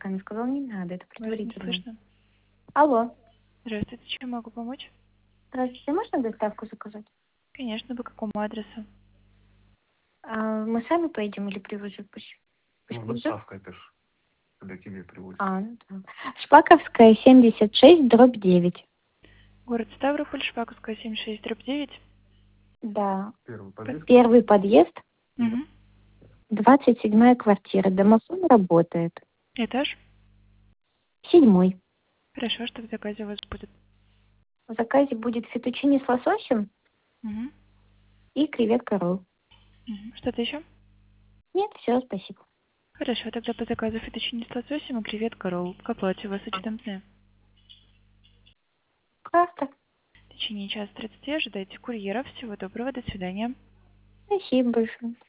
сами. Сказал, не надо, это Вас не предварительно. слышно. Алло. Здравствуйте, чем могу помочь? Здравствуйте, можно доставку заказать? Конечно, по какому адресу? Мы сами поедем или привозят? Пусть привезут? Доставка пишешь, когда к тебе привозят. Ну да. Шпаковская, 76/9. Город Ставрополь, Шпаковская, 76/9. Да. Первый подъезд. Первый подъезд, Угу. 27-я квартира. Домофон работает. Этаж? 7-й. Хорошо, что в заказе у вас будет? В заказе будет фетучини с лососем Угу. и креветка ролл. Угу. Что-то еще? Нет, все, спасибо. Хорошо, тогда по заказу фетучини с лососем и креветка ролл. К оплате у вас учтенные. Классно. В течение часа 30 ожидайте курьера. Всего доброго, до свидания. Спасибо большое.